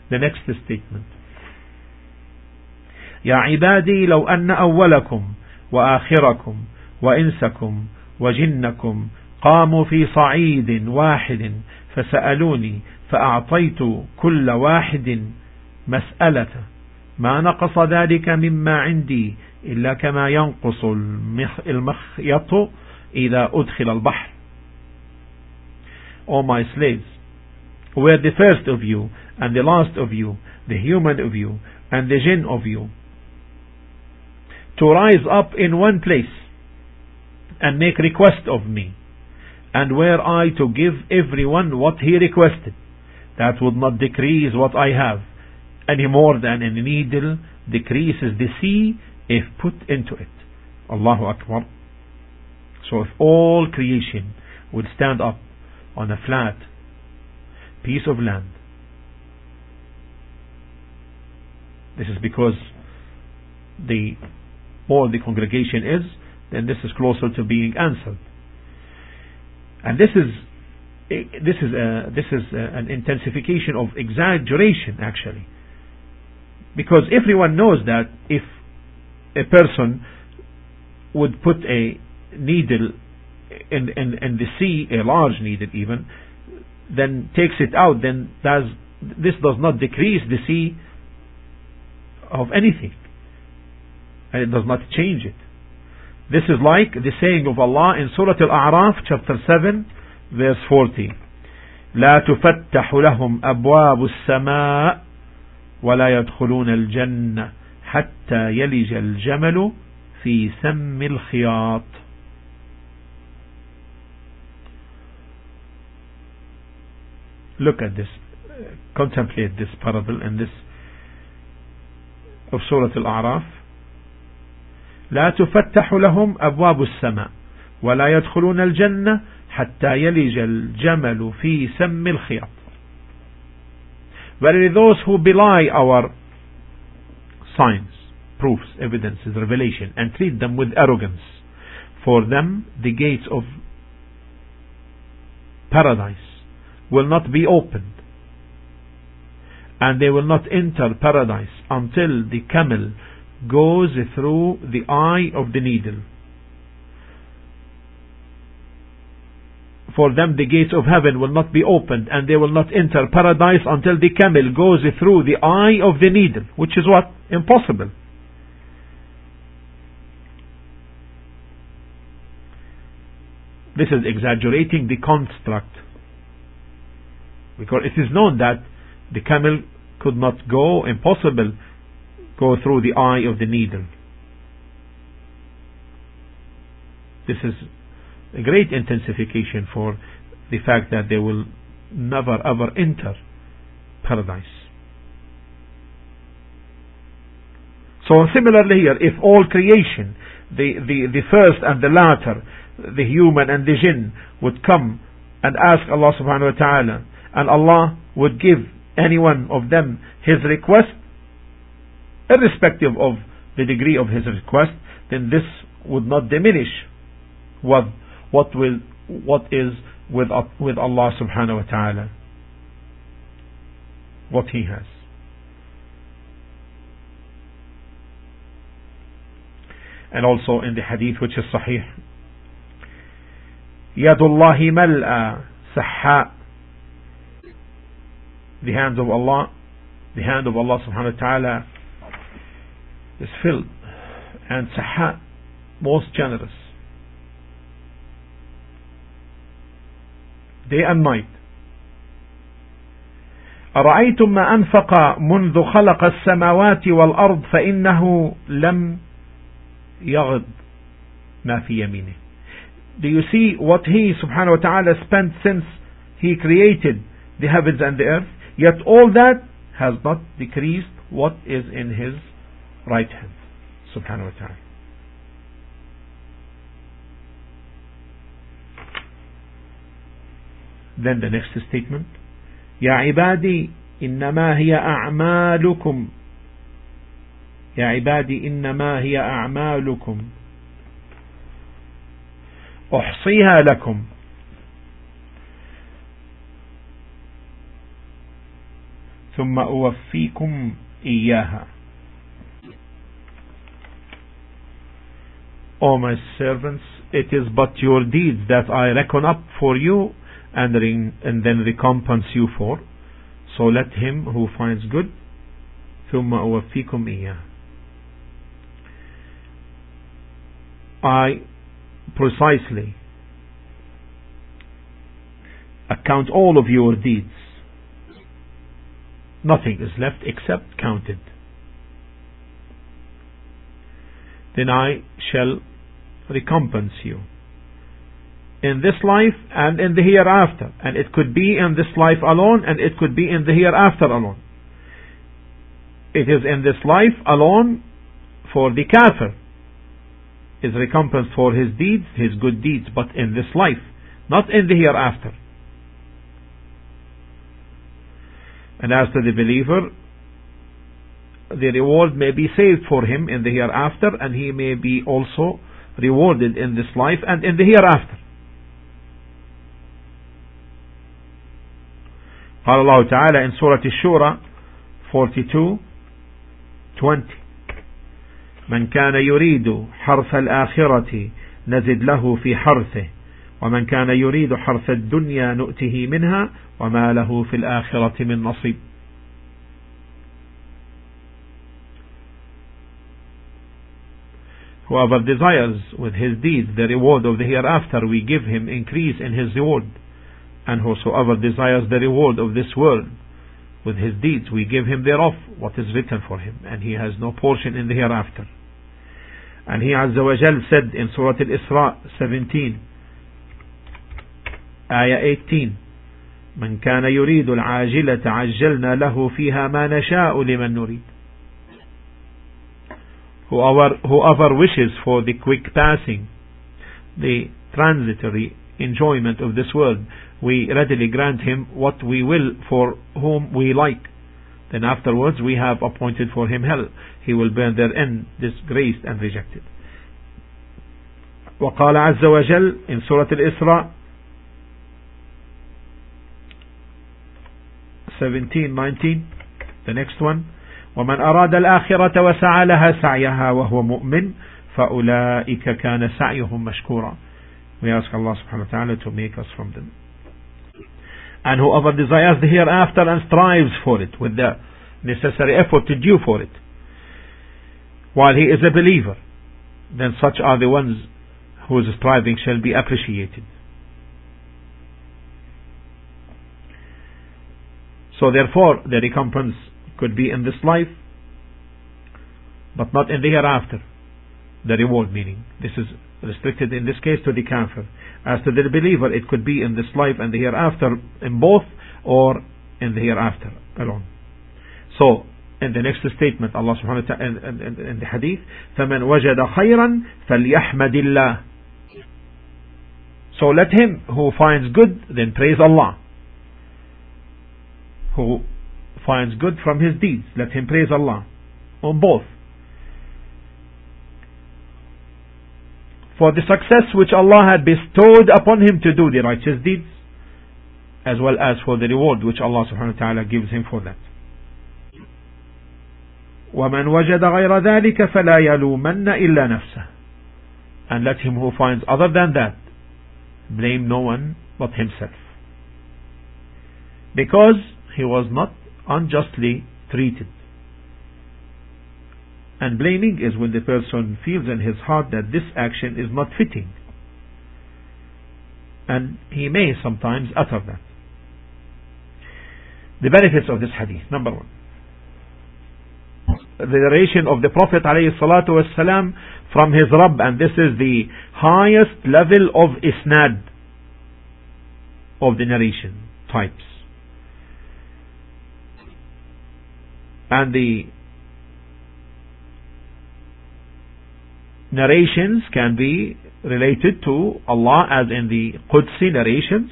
The next statement. يا عبادي لو أن أولكم وآخركم وإنسكم وجنكم قاموا في صعيد واحد فسألوني فأعطيت كل واحد مسألة ما نقص ذلك مما عندي إلا كما ينقص المخيط إذا أدخل البحر. O my slaves, were the first of you and the last of you, the human of you and the jinn of you, to rise up in one place and make request of me, and were I to give everyone what he requested, that would not decrease what I have, any more than a needle decreases the sea if put into it. Allahu Akbar. So if all creation would stand up on a flat piece of land, this is because the more the congregation is, then this is closer to being answered. And this is an intensification of exaggeration, actually, because everyone knows that if a person would put a needle in the sea, a large needle even, then takes it out, then this does not decrease the sea of anything, and it does not change it. This is like the saying of Allah in Surah Al-A'raf chapter 7 verse 40. لا تفتح لهم أبواب السماء ولا يدخلون الجنة حتى يلج الجمل في سم الخياط. Look at this, contemplate this parable and this of Surah Al-A'raf. لا تفتح لهم أبواب السماء ولا يدخلون الجنة حتى يلج الجمل في سم الخياط. Verily those who belie our signs, proofs, evidences, revelation, and treat them with arrogance, for them the gates of paradise will not be opened, and they will not enter paradise until the camel goes through the eye of the needle. For them the gates of heaven will not be opened, and they will not enter paradise until the camel goes through the eye of the needle, which is what? Impossible. This is exaggerating the construct, because it is known that the camel could not go, impossible, go through the eye of the needle. This is a great intensification for the fact that they will never ever enter paradise. So similarly here, if all creation, the first and the latter, the human and the jinn, would come and ask Allah subhanahu wa ta'ala, and Allah would give any one of them his request, irrespective of the degree of his request, then this would not diminish what is with Allah subhanahu wa ta'ala, what he has. And also in the hadith which is sahih, Yadullahi mal'a sahha, the hand of Allah subhanahu wa ta'ala is filled, and sahha, most generous, day and night. أرأيتم ما أنفق منذ خلق السماوات والأرض فإنه لم يغض ما في يمينه. Do you see what he subhanahu wa ta'ala spent since he created the heavens and the earth? Yet all that has not decreased what is in his right hand subhanahu wa ta'ala. Then the next statement, يا عبادي إنما هي أعمالكم يا عبادي إنما هي أعمالكم أحصيها لكم ثم أوفيكم إياها. O my servants, it is but your deeds that I reckon up for you and then recompense you for. So let him who finds good, ثم أوفيكم إياه, I precisely account all of your deeds. Nothing is left except counted. Then I shall recompense you in this life and in the hereafter. And it could be in this life alone, and it could be in the hereafter alone. It is in this life alone for the kafir is recompensed for his deeds, his good deeds, but in this life, not in the hereafter. And as to the believer, the reward may be saved for him in the hereafter, and he may be also rewarded in this life and in the hereafter. قال الله تعالى in Surah Ash-Shura 42:20 من كان يريد حرث الآخرة نزد له في حرثه ومن كان يريد حرث الدنيا نؤته منها وما له في الآخرة من نصيب. Whoever desires with his deeds the reward of the hereafter, we give him increase in his reward. And whosoever desires the reward of this world with his deeds, we give him thereof what is written for him, and he has no portion in the hereafter. And he Azza wa Jal said in Surah Al-Isra 17, Ayah 18, من كان يريد العاجلة عجلنا له فيها ما نشاء لمن نريد. Whoever wishes for the quick passing, the transitory enjoyment of this world, we readily grant him what we will for whom we like. Then afterwards we have appointed for him hell. He will burn therein, disgraced and rejected. وقال عز وجل in Surah Al-Isra 17:19, the next one, ومن أراد الآخرة وسعى لها سعيها وهو مؤمن فأولئك كان سعيهم مشكورا. We ask Allah subhanahu wa ta'ala to make us from them. And whoever desires the hereafter and strives for it with the necessary effort to do for it, while he is a believer, then such are the ones whose striving shall be appreciated. So therefore, the recompense could be in this life, but not in the hereafter. The reward meaning. This is restricted in this case to the kafir. As to the believer, it could be in this life and the hereafter, in both, or in the hereafter alone. So, in the next statement, Allah subhanahu wa ta'ala, in the hadith, فَمَنْ وَجَدَ خَيْرًا فَلْيَحْمَدِ اللَّهِ. So let him who finds good, then praise Allah. Who finds good from his deeds, let him praise Allah. On both. For the success which Allah had bestowed upon him to do the righteous deeds, as well as for the reward which Allah subhanahu wa ta'ala gives him for that. وَمَنْ وَجَدَ غَيْرَ ذَلِكَ فَلَا يَلُومَنَّ إِلَّا نَفْسَهُ. And let him who finds other than that blame no one but himself, because he was not unjustly treated. And blaming is when the person feels in his heart that this action is not fitting, and he may sometimes utter that. The benefits of this hadith. Number one, the narration of the Prophet ﷺ from his Rabb, and this is the highest level of isnad of the narration types. And the narrations can be related to Allah, as in the Qudsi narrations,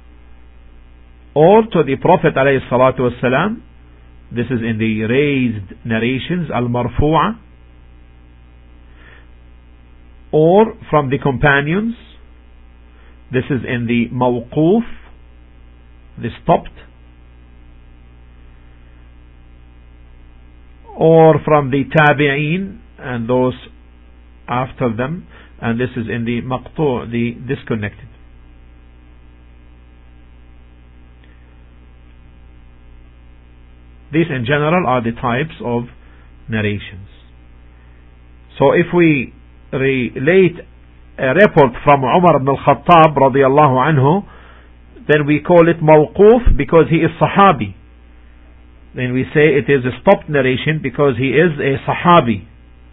or to the Prophet ﷺ. This is in the raised narrations, al-marfu'a, or from the companions. This is in the mawquf, the stopped, or from the tabi'een and those after them, and this is in the maqtu', the disconnected. These in general are the types of narrations. So if we relate a report from Umar ibn al-Khattab radiyallahu anhu, then we call it mawquf because he is sahabi. Then we say it is a stopped narration because he is a sahabi.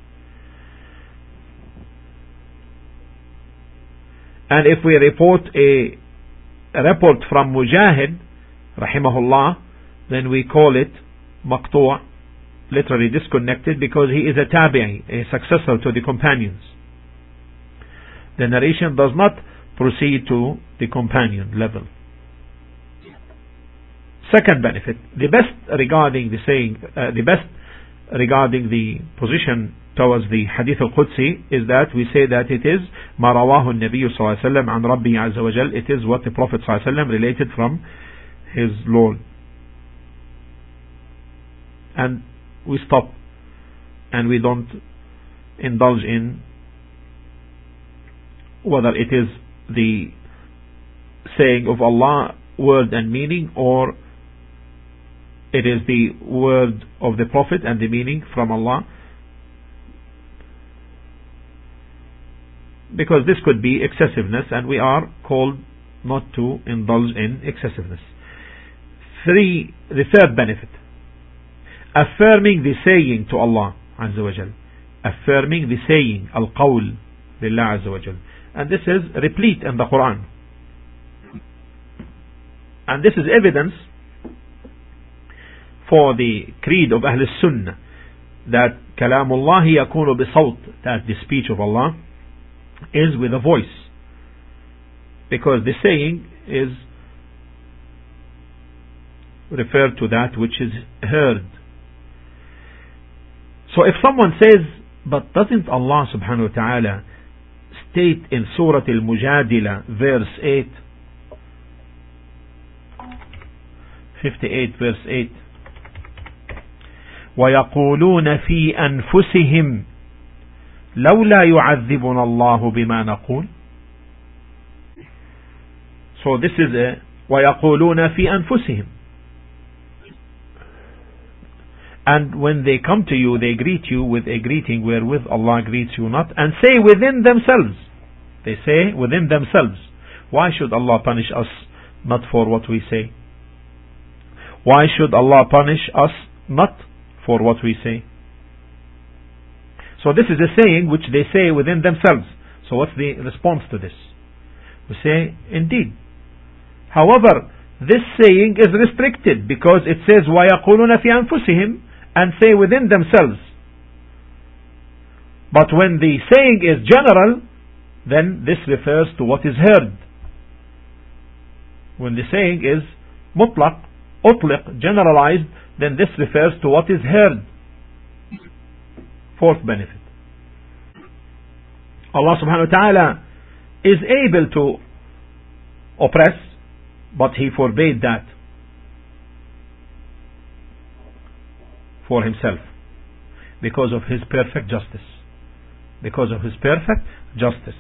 And if we report a report from Mujahid rahimahullah, then we call it maqtu', literally disconnected, because he is a tabi'i, a successor to the companions. The narration does not proceed to the companion level. Second benefit, the best regarding the saying, regarding the position towards the Hadith al-Qudsi is that we say that it is ma rawahu an-Nabiy sallallahu alaihi wasallam an Rabbi azza wa jal. It is what the Prophet sallallahu alaihi wasallam related from his Lord. And we stop and we don't indulge in whether it is the saying of Allah, word and meaning, or it is the word of the Prophet and the meaning from Allah, because this could be excessiveness and we are called not to indulge in excessiveness. The third benefit, affirming the saying to Allah Azza wa Jal, affirming the saying, al-qawl lillah Azza wa Jal, and this is replete in the Quran, and this is evidence for the creed of Ahl Sunnah that kalamullahi yakunu bisawt, that the speech of Allah is with a voice, because the saying is referred to that which is heard. So if someone says, but doesn't Allah subhanahu wa ta'ala state in Surah Al-Mujadila verse 8, 58 verse 8, وَيَقُولُونَ فِي أَنفُسِهِمْ لَوْلَا يُعَذِّبُنَا اللَّهُ بِمَا نَقُولُ. So this is a وَيَقُولُونَ فِي أَنفُسِهِمْ, and when they come to you, they greet you with a greeting wherewith Allah greets you not, and say within themselves, they say within themselves, why should Allah punish us not for what we say? Why should Allah punish us not for what we say? So this is a saying which they say within themselves. So what's the response to this? We say, indeed. However, this saying is restricted because it says وَيَقُولُونَ فِي أَنفُسِهِمْ, and say within themselves. But when the saying is general, then this refers to what is heard. When the saying is mutlaq, utliq, generalized, then this refers to what is heard. Fourth benefit, Allah subhanahu wa ta'ala is able to oppress, but He forbade that for Himself because of His perfect justice. Because of His perfect justice.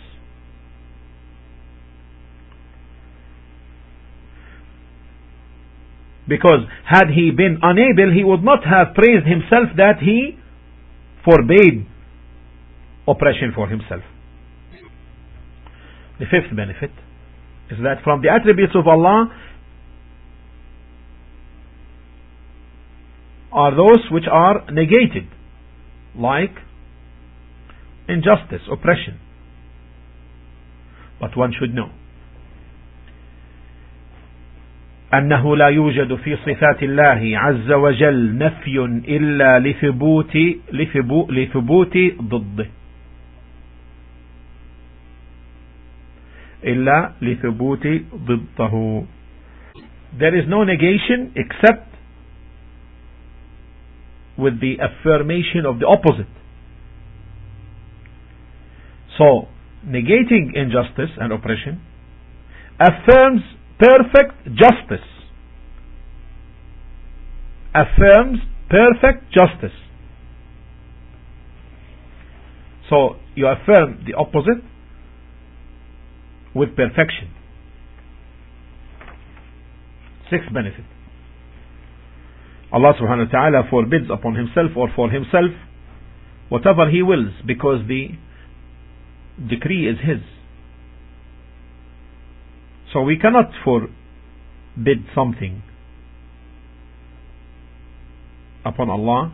Because had He been unable, He would not have praised Himself that He forbade oppression for Himself. The fifth benefit is that from the attributes of Allah are those which are negated, like injustice, oppression. But one should know أنه لا يوجد في صفات الله عز وجل نفي إلا لثبوت ضده، إلا لثبوت ضده. There is no negation except with the affirmation of the opposite. So, negating injustice and oppression affirms perfect justice. Affirms perfect justice. So you affirm the opposite with perfection. Sixth benefit. Allah subhanahu wa ta'ala forbids upon himself or for himself whatever he wills, because the decree is his. So we cannot forbid something upon Allah.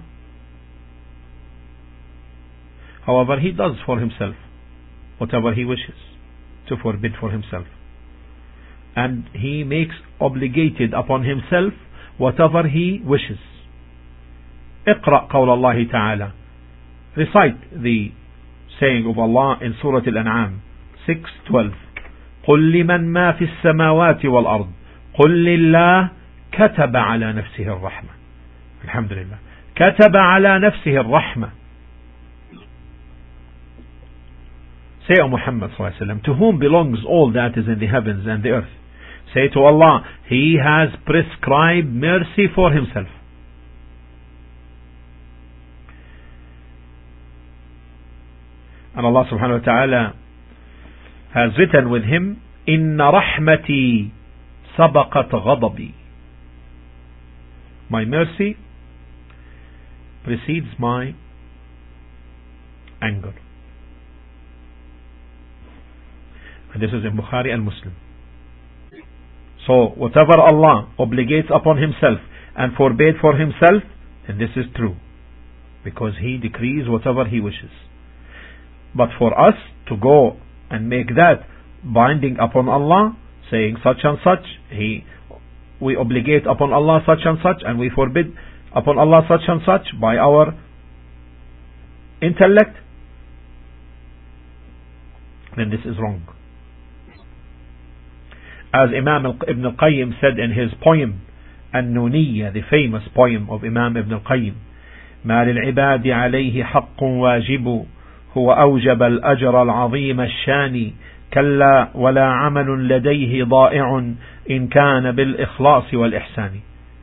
However, he does for himself whatever he wishes to forbid for himself, and he makes obligated upon himself whatever he wishes. اقرأ قول الله تعالى. Recite the saying of Allah in Surah Al-An'am 6:12. قل لمن ما في السماوات والأرض قل لله كتب على نفسه الرحمة. الحمد لله. كتب على نفسه الرحمة. Say, O Muhammad sallallahu alaihi wasallam, to whom belongs all that is in the heavens and the earth? Say to Allah, He has prescribed mercy for Himself. And Allah subhanahu wa ta'ala has written with him, إِنَّ رَحْمَتِي سَبَقَتْ غَضَبِي. My mercy precedes my anger. And this is in Bukhari and Muslim. So whatever Allah obligates upon himself and forbade for himself, then this is true, because he decrees whatever he wishes. But for us to go and make that binding upon Allah, saying such and such, we obligate upon Allah such and such, and we forbid upon Allah such and such by our intellect, then this is wrong. As Imam Ibn al-Qayyim said in his poem An-Nuniyya, the famous poem of Imam Ibn al-Qayyim, ما للعباد عليه حق واجب هو أوجب الأجر العظيم الشاني كلا ولا عمل لديه ضائع إن كان بالإخلاص والإحسان.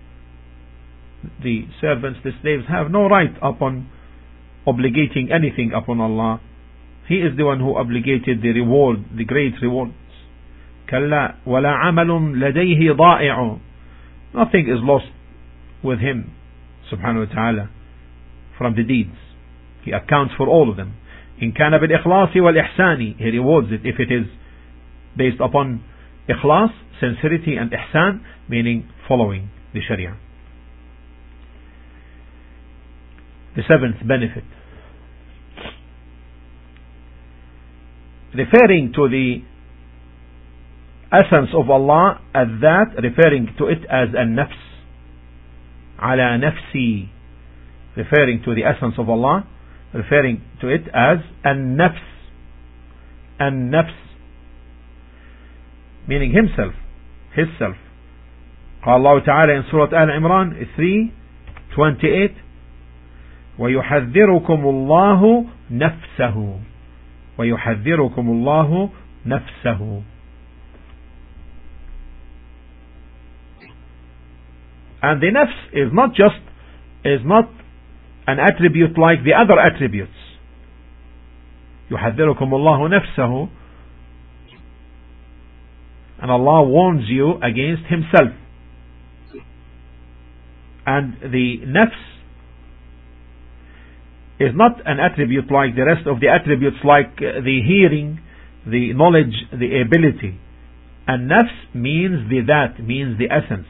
The servants, the slaves, have no right upon obligating anything upon Allah. He is the one who obligated the reward, the great rewards. كلا ولا عمل لديه ضائع. Nothing is lost with him subhanahu wa ta'ala from the deeds. He accounts for all of them. إن كان بالإخلاص والإحسان, he rewards it if it is based upon ikhlas, sincerity, and ihsan, meaning following the sharia. The seventh benefit, referring to the essence of Allah as that, referring to it as an-nafs, ala nafsi, referring to the essence of Allah, referring to it as an-nafs, an-nafs, meaning himself, his self. قال الله تعالى in Surah Al-Imran 3:28, ويحذركم الله نفسه, ويحذركم الله نفسه. And the nafs is not an attribute like the other attributes. يحذركم الله نفسه, and Allah warns you against himself. And the nafs is not an attribute like the rest of the attributes, like the hearing, the knowledge, the ability. And nafs means the that, means the essence.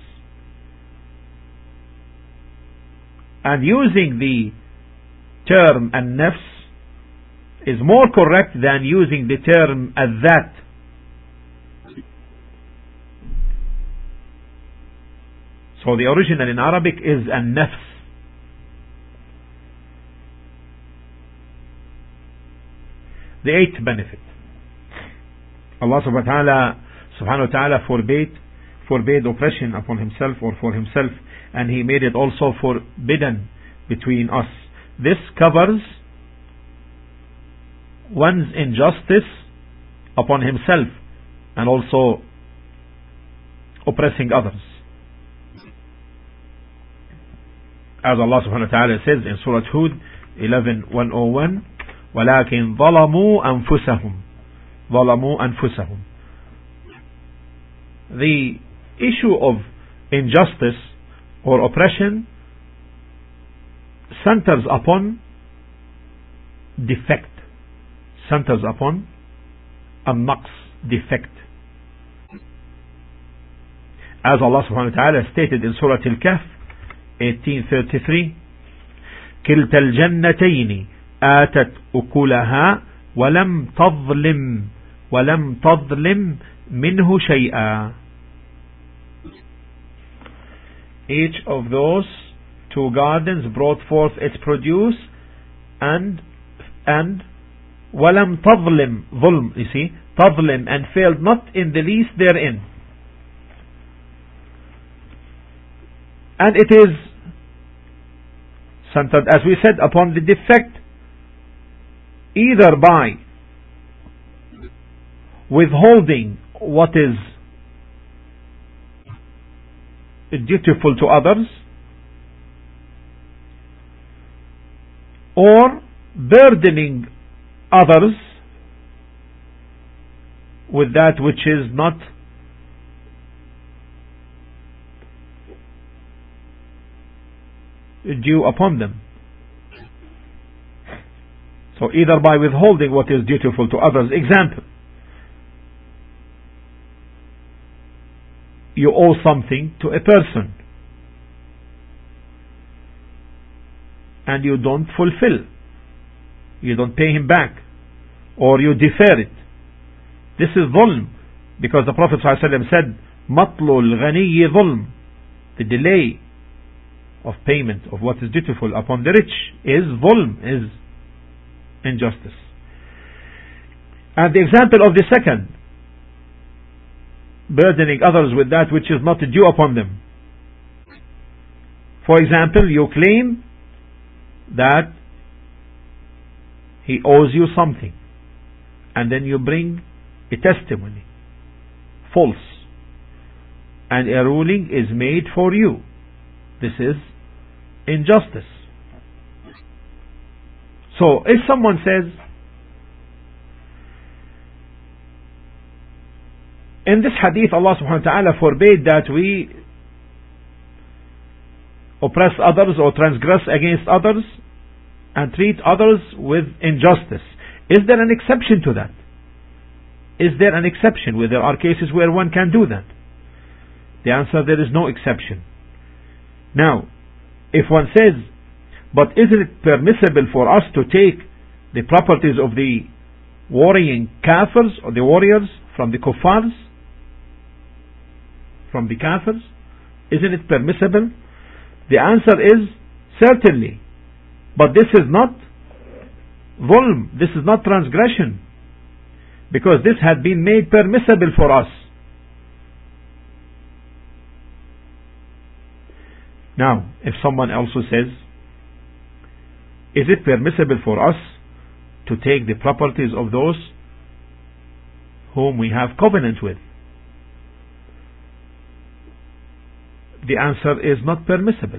And using the term an-nafs is more correct than using the term al-that. So the original in Arabic is an-nafs. The eighth benefit, Allah subhanahu wa ta'ala forbade oppression upon himself or for himself, and he made it also forbidden between us. This covers one's injustice upon himself and also oppressing others. As Allah subhanahu wa ta'ala says in Surah Hud 11:101, ولكن ظلموا أنفسهم. ظلموا أنفسهم. The issue of injustice or oppression centers upon defect, centers upon النقص, defect. As Allah subhanahu wa ta'ala stated in Surah Al-Kahf 18:33, كلتا الجنتين آتت أكلها ولم تظلم منه شيئا. Each of those two gardens brought forth its produce and ولم تظلم, ظلم, you see, تظلم, and failed not in the least therein. And it is centered, as we said, upon the defect, either by withholding what is dutiful to others, or burdening others with that which is not due upon them. So either by withholding what is dutiful to others. Example, you owe something to a person and you don't fulfill, you don't pay him back, or you defer it. This is dhulm, because the Prophet ﷺ said, Matlul ghaniyi dhulm, the delay of payment of what is dutiful upon the rich is dhulm, is injustice. And the example of the second, burdening others with that which is not due upon them. For example, you claim that he owes you something, and then you bring a testimony, false, and a ruling is made for you. This is injustice. So if someone says, in this hadith Allah subhanahu wa ta'ala forbade that we oppress others or transgress against others and treat others with injustice. Is there an exception to that? Is there an exception where there are cases where one can do that? The answer, there is no exception. Now, if one says, but isn't it permissible for us to take the properties of the warring kafirs or the warriors from the kuffars? From the kafirs? Isn't it permissible? The answer is certainly. But this is not dhulm, this is not transgression, because this had been made permissible for us. Now, if someone also says, is it permissible for us to take the properties of those whom we have covenant with? The answer is not permissible.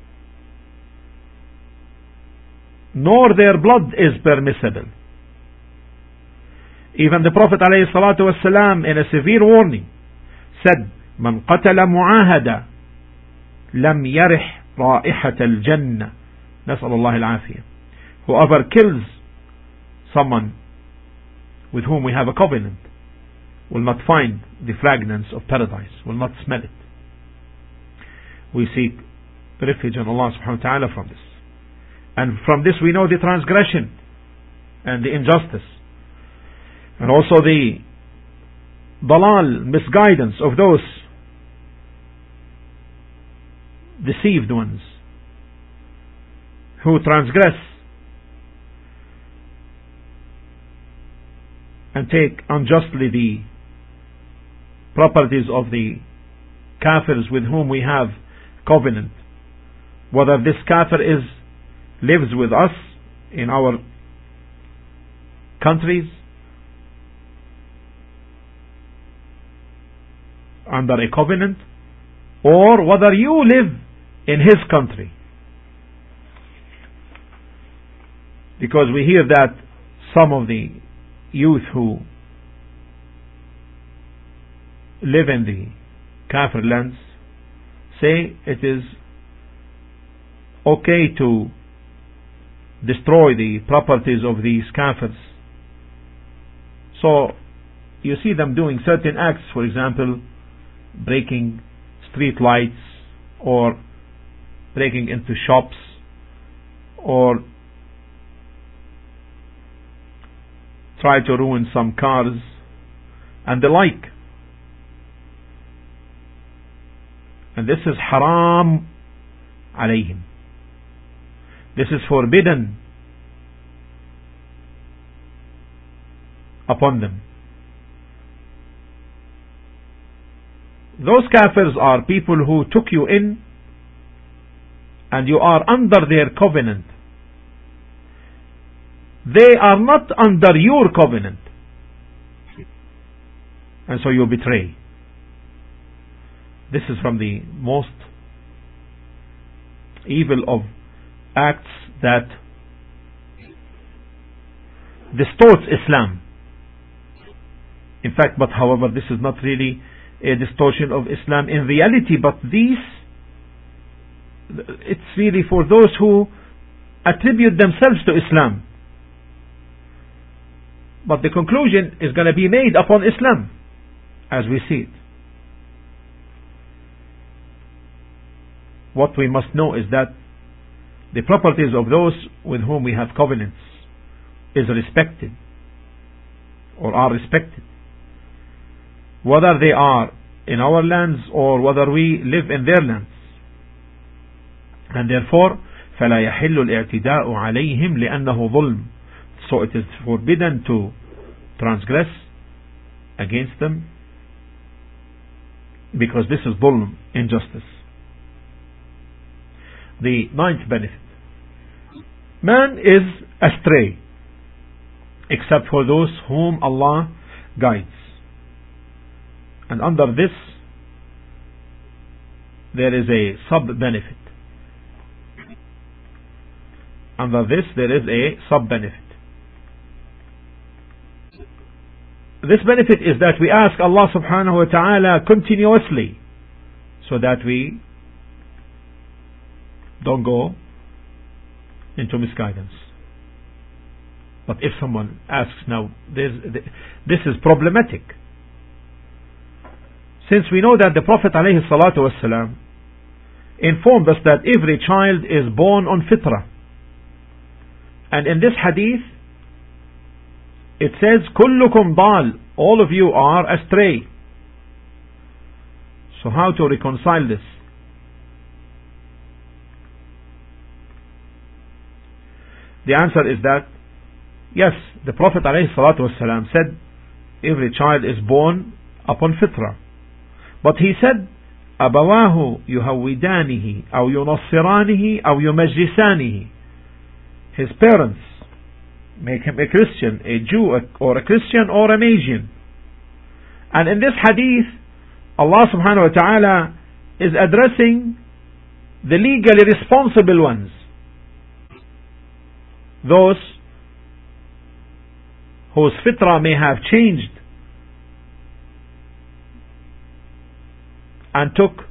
Nor their blood is permissible. Even the Prophet ﷺ, in a severe warning, said, من قتل معاهدا لم يرح رائحة الجنة نسأل الله العافية. Whoever kills someone with whom we have a covenant will not find the fragrance of paradise, will not smell it. We seek refuge in Allah subhanahu wa ta'ala from this. And from this we know the transgression and the injustice, and also the dalal, misguidance of those deceived ones who transgress and take unjustly the properties of the kafirs with whom we have covenant, whether this kafir lives with us in our countries under a covenant, or whether you live in his country. Because we hear that some of the youth who live in the Kafir lands say it is okay to destroy the properties of these Kafirs. So you see them doing certain acts, for example, breaking street lights or breaking into shops or try to ruin some cars and the like. And this is haram alayhim. This is forbidden upon them. Those kafirs are people who took you in and you are under their covenant. They are not under your covenant. And so you betray. This is from the most evil of acts that distorts Islam. In fact, but however, this is not really a distortion of Islam in reality, but it's really for those who attribute themselves to Islam. But the conclusion is going to be made upon Islam as we see it. What we must know is that the properties of those with whom we have covenants is respected or are respected, whether they are in our lands or whether we live in their lands. And therefore فلا يحل الاعتداء عليهم لأنه ظلم. So it is forbidden to transgress against them because this is ظلم, injustice. The ninth benefit. Man is astray except for those whom Allah guides. And under this there is a sub-benefit. Under this there is a sub-benefit. This benefit is that we ask Allah subhanahu wa ta'ala continuously so that we don't go into misguidance. But if someone asks now, this is problematic. Since we know that the Prophet alayhi salatu wasalam informed us that every child is born on fitrah. And in this hadith, it says, كُلُّكُمْ ضَالٌ, all of you are astray. So how to reconcile this? The answer is that, yes, the Prophet ﷺ said, every child is born upon fitrah. But he said, أَبَوَاهُ يُهَوِّدَانِهِ أَوْ يُنَصِّرَانِهِ أَوْ يُمَجِّسَانِهِ. His parents make him a Christian, a Jew, or a Christian, or an Asian. And in this hadith, Allah subhanahu wa ta'ala is addressing the legally responsible ones. Those whose fitrah may have changed and took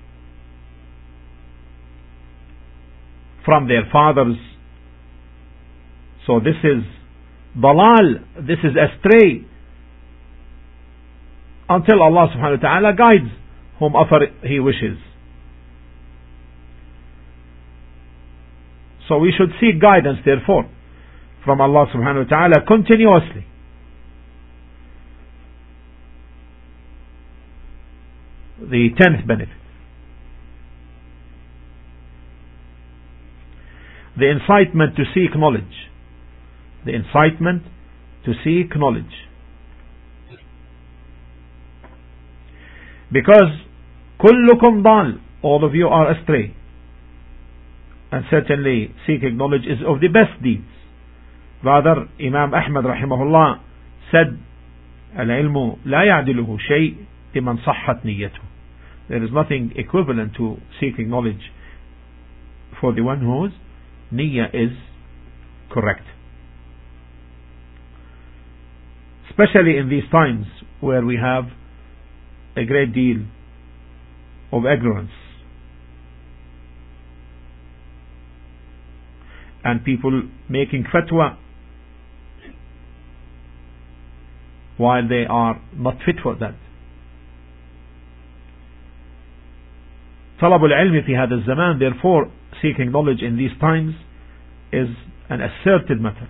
from their fathers. So this is dalal, this is astray, until Allah subhanahu wa ta'ala guides whomever He wishes. So we should seek guidance therefore from Allah subhanahu wa ta'ala continuously. The 10th benefit. The incitement to seek knowledge. The incitement to seek knowledge. Because كلكم ضال, all of you are astray. And certainly seeking knowledge is of the best deeds. Rather, Imam Ahmad rahimahullah said, العلم لا يعدله شيء لمن صحت نيته. There is nothing equivalent to seeking knowledge for the one whose niyyah is correct. especially in these times where we have a great deal of ignorance and people making fatwa while they are not fit for that. طلب العلم في هذا الزمان, therefore seeking knowledge in these times is an asserted matter.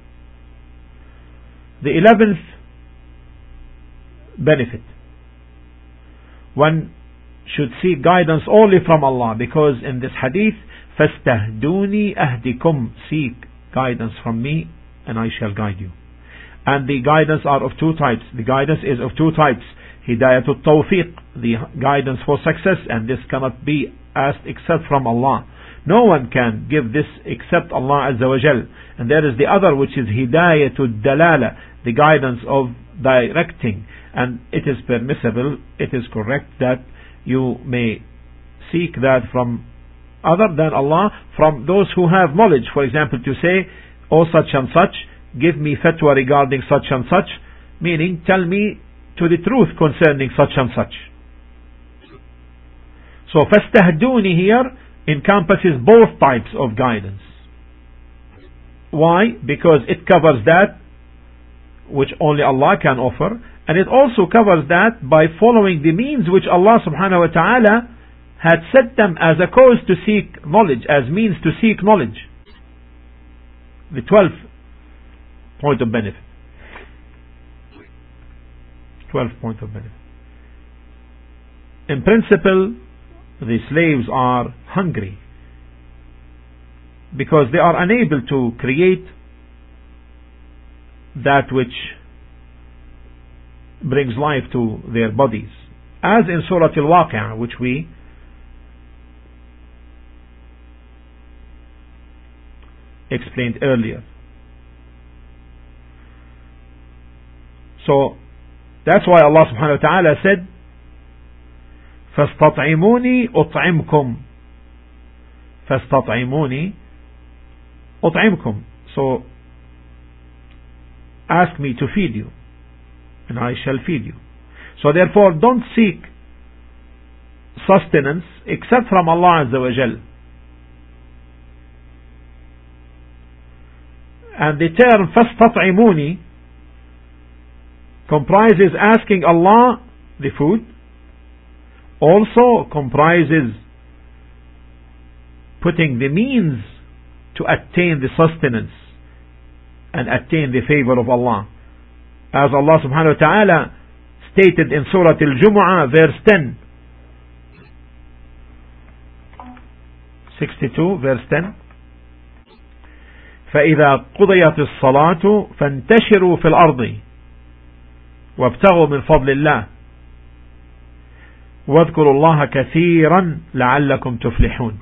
The 11th benefit: one should seek guidance only from Allah, because in this hadith, فَاسْتَهْدُونِي أَهْدِكُمْ, seek guidance from me and I shall guide you. And the guidance are of two types. The guidance is of two types: Hidayatul Tawfiq, the guidance for success, and this cannot be asked except from Allah. No one can give this except Allah Azza wa Jal. And there is the other, which is Hidayatul Dalala, the guidance of directing. And it is permissible, it is correct that you may seek that from other than Allah, from those who have knowledge. For example, to say, oh such and such, give me fatwa regarding such and such, meaning tell me to the truth concerning such and such. So فَاسْتَهْدُونِ here encompasses both types of guidance. Why? Because it covers that which only Allah can offer, and it also covers that by following the means which Allah subhanahu wa ta'ala had set them as a cause to seek knowledge, as means to seek knowledge. The 12th point of benefit. 12th point of benefit. In principle, the slaves are hungry because they are unable to create that which brings life to their bodies, as in Surah Al-Waqi'ah, which we explained earlier. So that's why Allah subhanahu wa ta'ala said, فَاسْتَطْعِمُونِي أُطْعِمْكُمْ, فَاسْتَطْعِمُونِي أُطْعِمْكُمْ. So ask me to feed you and I shall feed you. So therefore don't seek sustenance except from Allah Azza wa Jal. And the term فَاسْتَطْعِمُونِي comprises asking Allah the food, also comprises putting the means to attain the sustenance and attain the favor of Allah. As Allah subhanahu wa ta'ala stated in Surah Al-Jumu'ah verse 10, 62 verse 10, فإذا قضيت الصلاة فانتشروا في الأرض وابتغوا من فضل الله واذكروا الله كثيرا لعلكم تفلحون.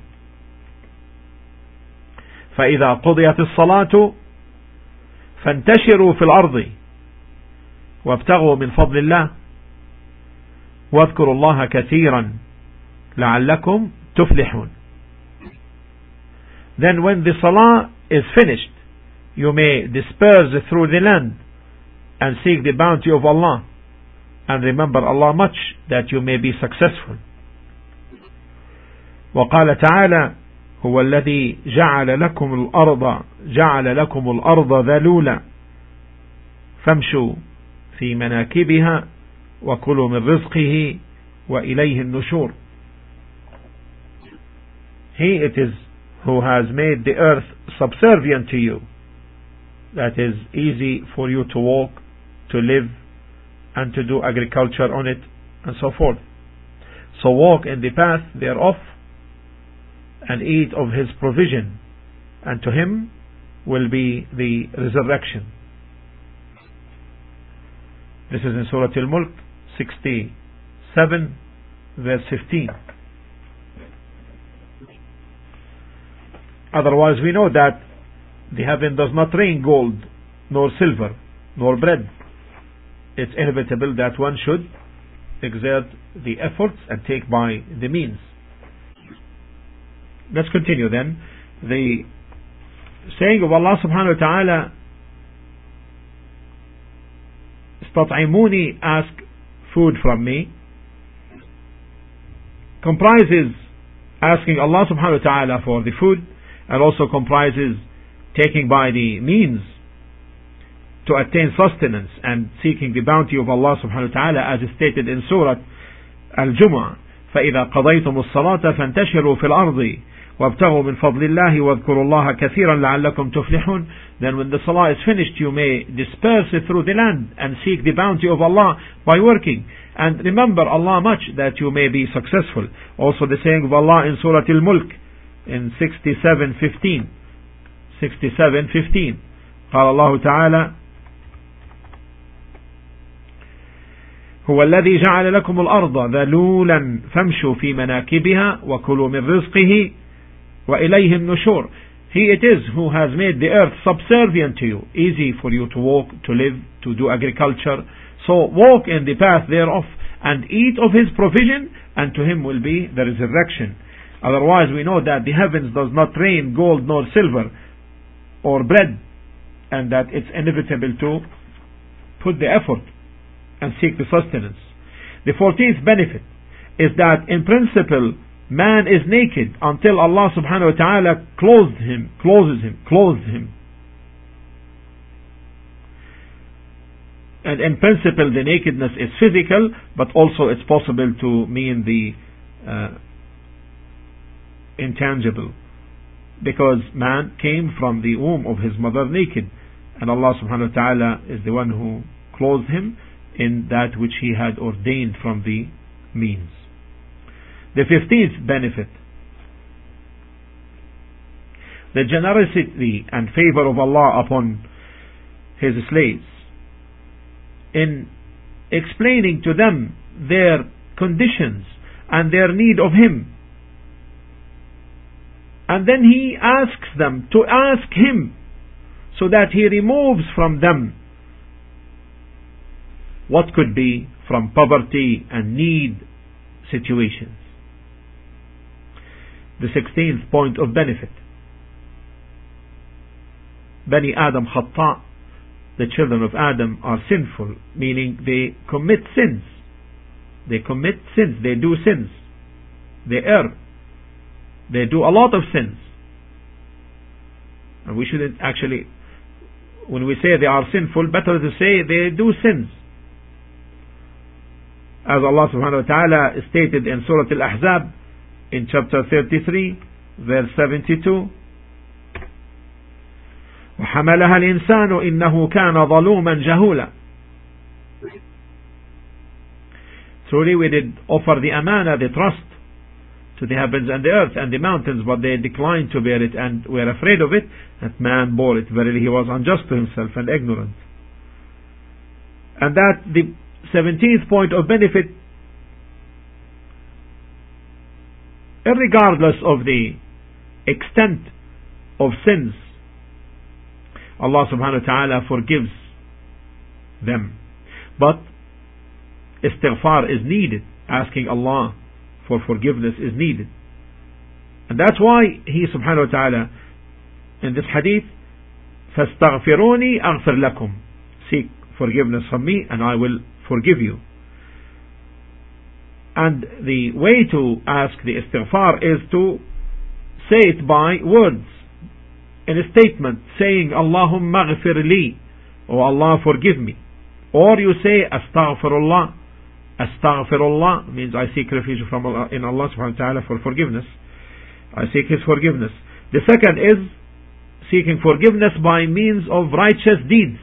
فإذا قضيت الصلاة فانتشروا في الأرض وابتغوا من فضل الله واذكروا الله كثيرا لعلكم تفلحون. Then when the salah is finished, you may disperse through the land and seek the bounty of Allah, and remember Allah much, that you may be successful. وقال تعالى هو الذي جعل لكم الأرض ذلولا فامشوا في مناكبها وكلوا من رزقه وإليه النشور. He it is who has made the earth subservient to you, that is easy for you to walk, to live, and to do agriculture on it, and so forth. So walk in the path thereof and eat of his provision, and to him will be the resurrection. This is in Surah Al-Mulk 67 verse 15. Otherwise we know that the heaven does not rain gold, nor silver, nor bread. It's inevitable that one should exert the efforts and take by the means. Let's continue then. The saying of Allah subhanahu wa ta'ala Istat'imuni, ask food from me, comprises asking Allah subhanahu wa ta'ala for the food, and also comprises taking by the means to attain sustenance and seeking the bounty of Allah subhanahu wa ta'ala, as is stated in Surah Al-Jumu'ah. فَإِذَا قَضَيْتُمُ الصَّلَاةَ فَانْتَشِرُوا فِي الْأَرْضِ وَابْتَغُوا مِنْ فَضْلِ اللَّهِ وَاذْكُرُوا اللَّهَ كَثِيرًا لَعَلَّكُمْ تُفْلِحُونَ. Then when the salah is finished, you may disperse it through the land and seek the bounty of Allah by working. And remember Allah much, that you may be successful. Also the saying of Allah in Surah Al-Mulk in 67:15. 67:15. قال الله تعالى: هو الذي جعل لكم الأرض ذلولا فامشوا في مناكبها وكلوا من رزقه وإليه النشور. He it is who has made the earth subservient to you, easy for you to walk, to live, to do agriculture. So walk in the path thereof and eat of his provision, and to him will be the resurrection. Otherwise we know that the heavens does not rain gold nor silver or bread, and that it's inevitable to put the effort and seek the sustenance. The 14th benefit is that in principle man is naked until Allah subhanahu wa ta'ala clothes him. And in principle the nakedness is physical, but also it's possible to mean the intangible, because man came from the womb of his mother naked, and Allah subhanahu wa ta'ala is the one who clothed him in that which he had ordained from the means. The 15th benefit: the generosity and favor of Allah upon his slaves in explaining to them their conditions and their need of him, and then he asks them to ask him, so that he removes from them what could be from poverty and need situations. The 16th point of benefit: Bani Adam Khata', the children of Adam are sinful, meaning they commit sins. They commit sins, they do sins, they err, they do a lot of sins. And we shouldn't actually, when we say they are sinful, better to say they do sins. As Allah subhanahu wa ta'ala stated in Surah Al-Ahzab in chapter 33 verse 72: وَحَمَلَهَا الْإِنسَانُ إِنَّهُ كَانَ ظَلُومًا جَهُولًا. Truly we did offer the amana, the trust, to the heavens and the earth and the mountains, but they declined to bear it and were afraid of it. That man bore it. Verily he was unjust to himself and ignorant. And that the 17th point of benefit, regardless of the extent of sins, Allah subhanahu wa ta'ala forgives them. But istighfar is needed. Asking Allah for forgiveness is needed. And that's why He subhanahu wa ta'ala in this hadith, فَاسْتَغْفِرُونِي أَغْفِرْ لَكُمْ, seek forgiveness from me and I will forgive you. And the way to ask the istighfar is to say it by words, in a statement, saying Allahumma ghfir li, or Allah forgive me. Or you say astaghfirullah. Astaghfirullah means I seek refuge from Allah, in Allah subhanahu wa ta'ala, for forgiveness. I seek His forgiveness. The second is seeking forgiveness by means of righteous deeds,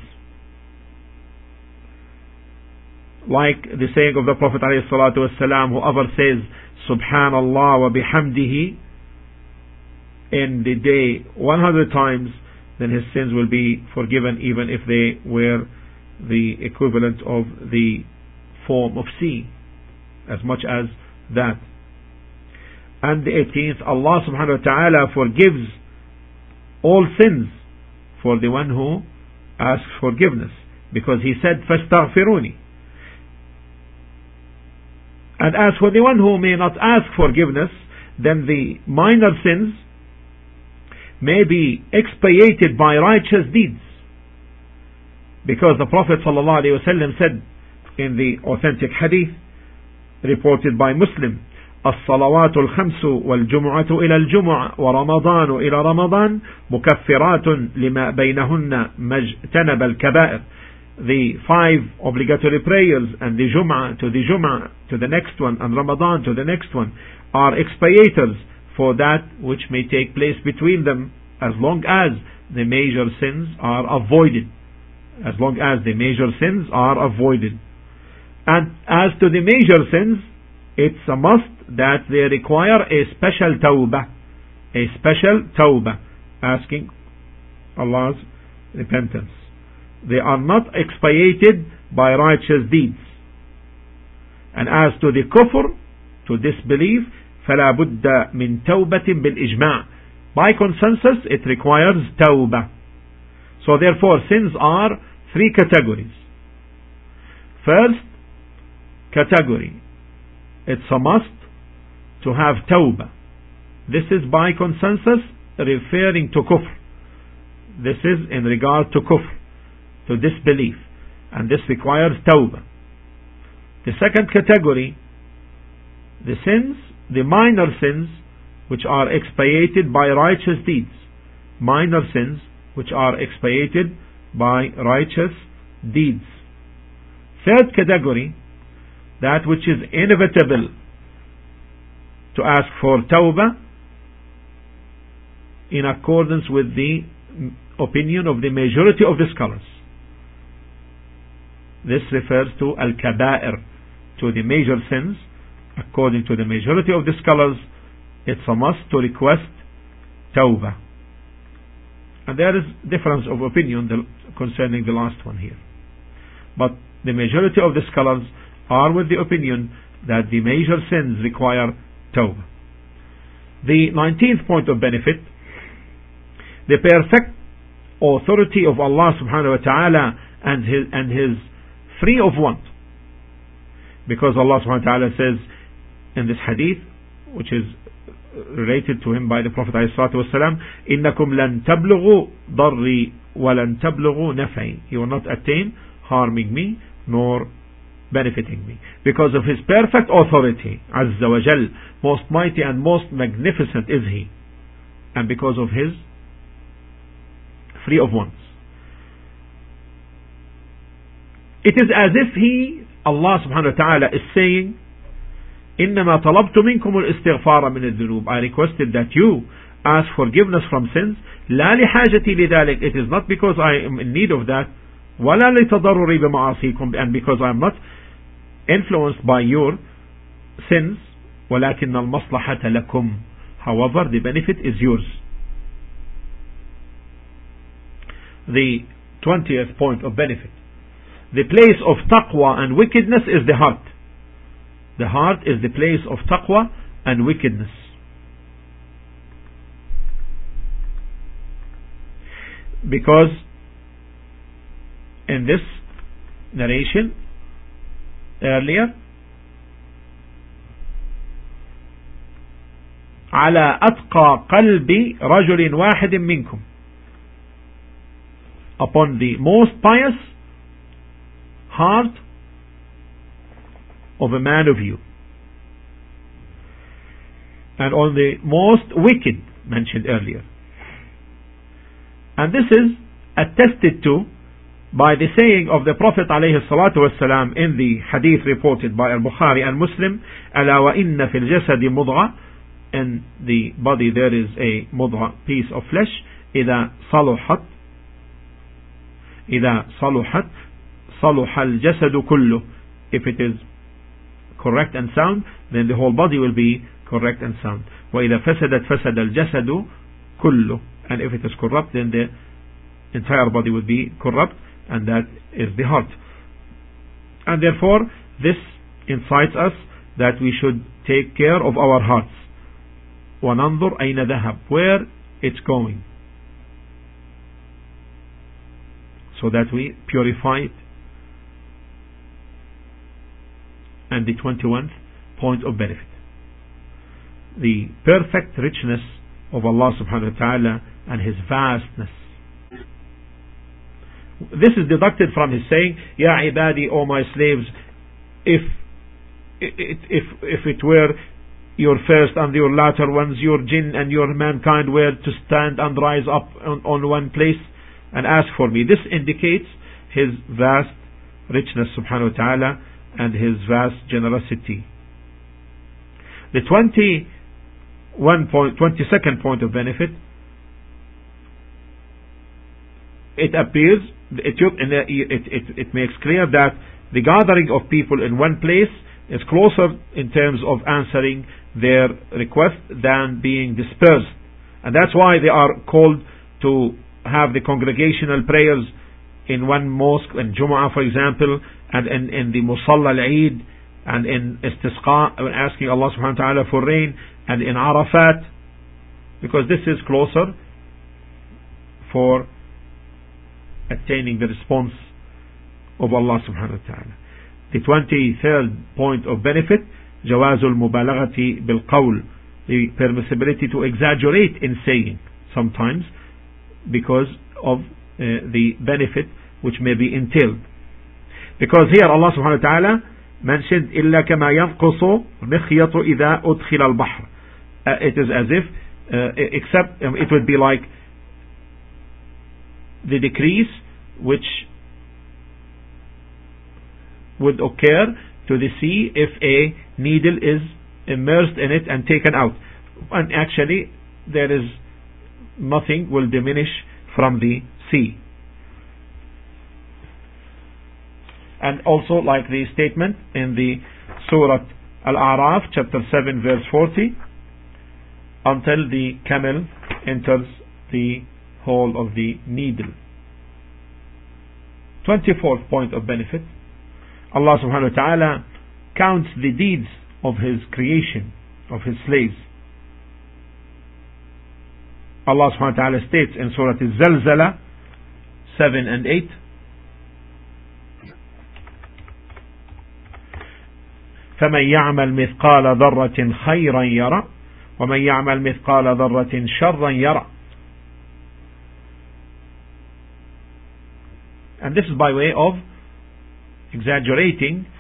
like the saying of the Prophet alayhi salatu wasalam: whoever says Subhanallah wa bihamdihi in the day 100 times, then his sins will be forgiven, even if they were the equivalent of the form of sea, as much as that. And the 18th, Allah subhanahu wa ta'ala forgives all sins for the one who asks forgiveness, because He said فَاسْتَغْفِرُونِي. And as for the one who may not ask forgiveness, then the minor sins may be expiated by righteous deeds. Because the Prophet ﷺ said in the authentic hadith reported by Muslim, الصلوات الخمس والجمعة إلى الجمعة ورمضان إلى رمضان مكفرات لما بينهن ما اجتنب الكبائر. The 5 obligatory prayers and the Jum'ah to the next one and Ramadan to the next one are expiators for that which may take place between them, as long as the major sins are avoided. As long as the major sins are avoided. And as to the major sins, it's a must that they require a special tawbah, asking Allah's repentance. They are not expiated by righteous deeds. And as to the kufr, to disbelief, فلا بد من توبة بالإجماع. By consensus, it requires tawbah. So therefore, sins are 3 categories. First category, it's a must to have tawbah. This is by consensus referring to kufr. This is in regard to kufr, to disbelief, and this requires tawbah. The second category, the sins, the minor sins which are expiated by righteous deeds. Minor sins which are expiated by righteous deeds. Third category, that which is inevitable to ask for tawbah in accordance with the opinion of the majority of the scholars. This refers to al-kaba'ir, to the major sins. According to the majority of the scholars, it's a must to request tawbah. And there is difference of opinion concerning the last one here. But the majority of the scholars are with the opinion that the major sins require tawbah. The 19th point of benefit, the perfect authority of Allah subhanahu wa ta'ala and his free of want. Because Allah subhanahu wa ta'ala says in this hadith, which is related to him by the Prophet ﷺ, إنكم لن تبلغوا ضري ولن تبلغوا نفعي. You will not attain harming me nor benefiting me. Because of his perfect authority, Azza wa Jal, most mighty and most magnificent is he, and because of his free of wants. It is as if Allah subhanahu wa ta'ala is saying, إنما طلبت منكم الاستغفار من الذنوب. I requested that you ask forgiveness from sins. لا لحاجتي لذلك. It is not because I am in need of that. ولا لتضرري بمعاصيكم. And because I am not influenced by your sins. ولكن المصلحة لكم. However, the benefit is yours. The 20th point of benefit. The place of taqwa and wickedness is the heart. The heart is the place of taqwa and wickedness. Because in this narration earlier, على أتقى قلب رجل واحد منكم, upon the most pious heart of a man of you, and on the most wicked mentioned earlier. And this is attested to by the saying of the Prophet ﷺ in the hadith reported by Al-Bukhari and Muslim, ألا وإن في الجسد مضغة, in the body there is a mudghah, piece of flesh, إذا صلحت صلح الجسد كله. If it is correct and sound, then the whole body will be correct and sound. وإذا فسدت فسد الجسد كله. And if it is corrupt, then the entire body will be corrupt, and that is the heart. And therefore, this incites us that we should take care of our hearts. وَنَنْظُرْ أَيْنَ ذَهَبْ, where it's going, so that we purify it. And the 21st point of benefit, the perfect richness of Allah subhanahu wa ta'ala and his vastness. This is deducted from his saying, Ya ibadi, O my slaves, if it were your first and your latter ones, your jinn and your mankind, were to stand and rise up on one place and ask for me. This indicates his vast richness subhanahu wa ta'ala and his vast generosity. The 22nd point of benefit, it appears, it makes clear that the gathering of people in one place is closer in terms of answering their request than being dispersed. And that's why they are called to have the congregational prayers in one mosque, in Jumu'ah for example, and in the Musalla al-Eid, and in Istisqa, asking Allah subhanahu wa ta'ala for rain, and in Arafat, because this is closer for attaining the response of Allah subhanahu wa ta'ala. The 23rd point of benefit, جواز المبالغة بالقول, the permissibility to exaggerate in saying sometimes because of the benefit which may be entailed. Because here Allah subhanahu wa ta'ala mentioned إلا كما ينقص مخيط إذا أدخل البحر. It is as if except it would be like the decrease which would occur to the sea if a needle is immersed in it and taken out. And actually there is nothing will diminish from the sea. And also like the statement in the Surah Al-A'raf chapter 7 verse 40, until the camel enters the hole of the needle. 24th point of benefit, Allah subhanahu wa ta'ala counts the deeds of his creation, of his slaves. Allah subhanahu wa ta'ala states in Surah Al-Zalzala 7 and 8, فَمَنْ يَعْمَلْ مِثْقَالَ ذَرَّةٍ خَيْرًا يَرَى وَمَنْ يَعْمَلْ مِثْقَالَ ذَرَّةٍ شَرًّا يَرَى. And this is by way of exaggerating.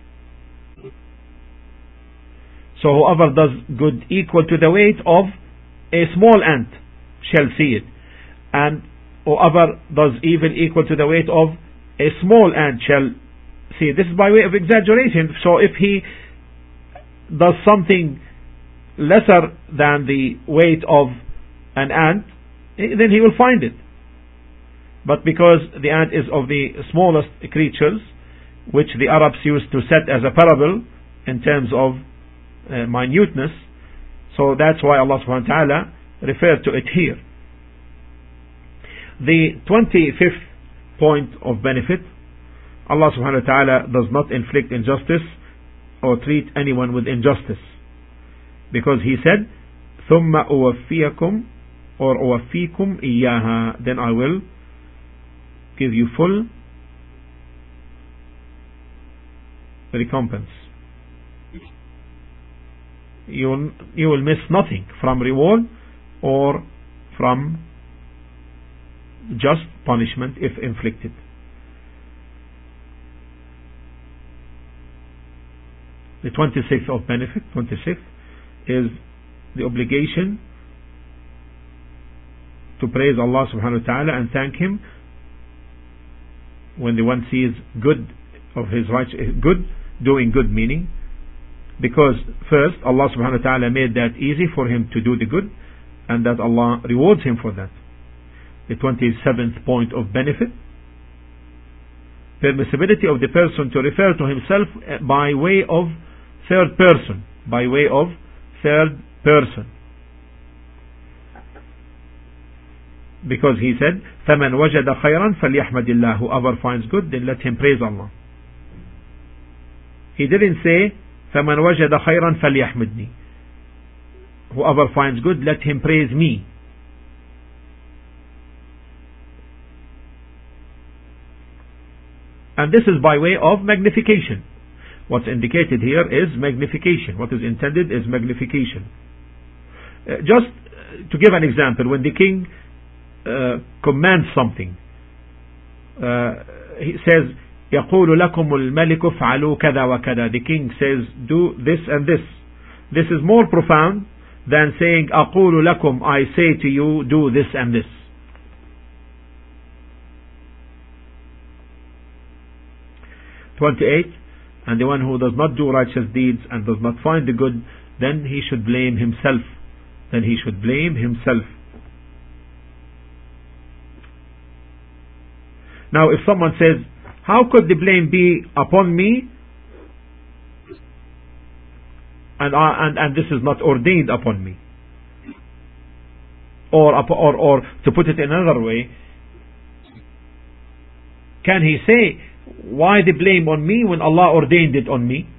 So whoever does good equal to the weight of a small ant shall see it, and whoever does evil equal to the weight of a small ant shall see it. This is by way of exaggeration. So if he does something lesser than the weight of an ant, then he will find it. But because the ant is of the smallest creatures, which the Arabs used to set as a parable in terms of minuteness, so that's why Allah subhanahu wa ta'ala referred to it here. The 25th point of benefit, Allah subhanahu wa ta'ala does not inflict injustice or treat anyone with injustice, because he said ثُمَّ أُوَفِّيكُمْ or أُوَفِّيكُمْ إِيَّاهَا, then I will give you full recompense. You will miss nothing from reward or from just punishment if inflicted. The 26th of benefit, 26th, is the obligation to praise Allah subhanahu wa ta'ala and thank Him when the one sees good of his good, doing good, meaning because first Allah subhanahu wa ta'ala made that easy for him to do the good, and that Allah rewards him for that. The 27th point of benefit, permissibility of the person to refer to himself by way of third person, because he said فَمَنْ وَجَدَ خَيْرًا فَلْيَحْمَدِ اللَّهُ, whoever finds good, then let him praise Allah. He didn't say فَمَنْ وَجَدَ خَيْرًا فَلْيَحْمِدْنِي, whoever finds good, let him praise me. And this is by way of magnification. What's indicated here is magnification. What is intended is magnification. Just to give an example, when the king commands something, he says, يقول لكم الملك افعلوا كذا وكذا. The king says, do this and this. This is more profound than saying, أقول لكم, I say to you, do this and this. (28) And the one who does not do righteous deeds and does not find the good, then he should blame himself. Then he should blame himself. Now if someone says, how could the blame be upon me and this is not ordained upon me? Or to put it in another way, can he say, why the blame on me when Allah ordained it on me?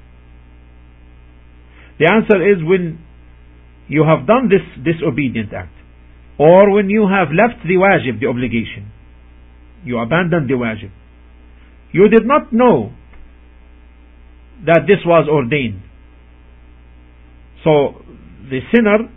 The answer is, when you have done this disobedient act, or when you have left the wajib, the obligation, you abandoned the wajib, you did not know that this was ordained. So the sinner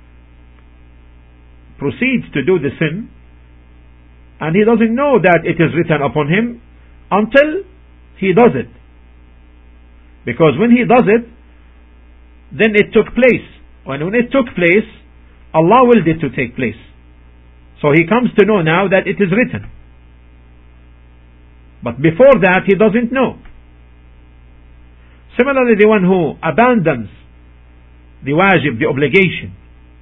proceeds to do the sin, and he doesn't know that it is written upon him until he does it. Because when he does it, then it took place. And when it took place, Allah willed it to take place. So he comes to know now that it is written. But before that, he doesn't know. Similarly, the one who abandons the wajib, the obligation,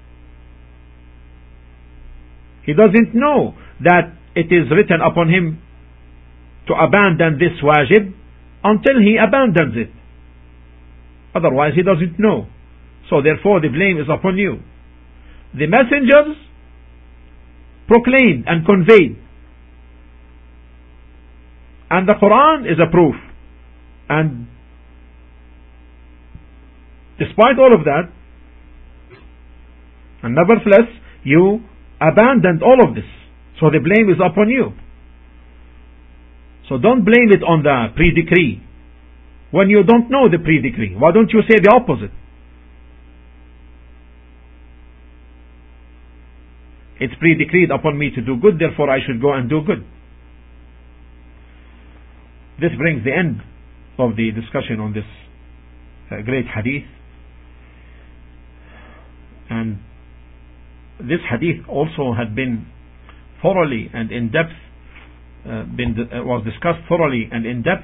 he doesn't know that it is written upon him to abandon this wajib until he abandons it. Otherwise he doesn't know. So therefore the blame is upon you. The messengers proclaimed and conveyed, and the Quran is a proof. And despite all of that, and nevertheless, you abandoned all of this. So the blame is upon you. So don't blame it on the pre-decree when you don't know the pre-decree. Why don't you say the opposite? It's pre-decreed upon me to do good, therefore I should go and do good. This brings the end of the discussion on this great hadith. And this hadith also had been thoroughly and in depth was discussed thoroughly and in depth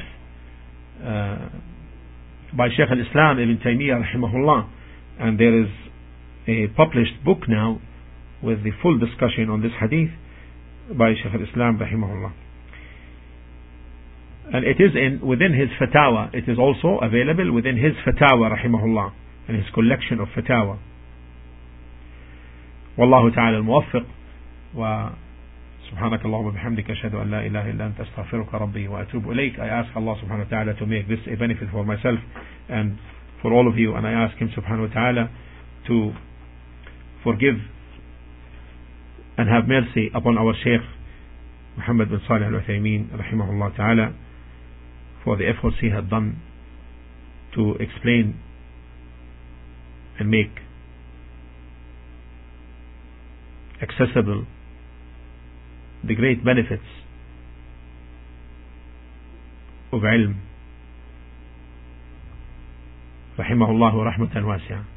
by Shaykh al-Islam Ibn Taymiyyah rahimahullah, and there is a published book now with the full discussion on this hadith by Shaykh al-Islam rahimahullah, and it is within his fatawa. It is also available within his fatawa rahimahullah, and his collection of fatawa. والله تعالى الموفق. وسبحانك اللهم وبحمدك أشهد أن لا إله إلا أنت أستغفرك ربي وأتوب إليك. I ask Allah subhanahu wa ta'ala to make this a benefit for myself and for all of you, and I ask him subhanahu wa ta'ala to forgive and have mercy upon our Shaykh Muhammad bin Salih al-Uthaymeen rahimahullah ta'ala for the efforts he had done to explain and make accessible the great benefits of ilm rahimahullah rahmatan wasi'ah.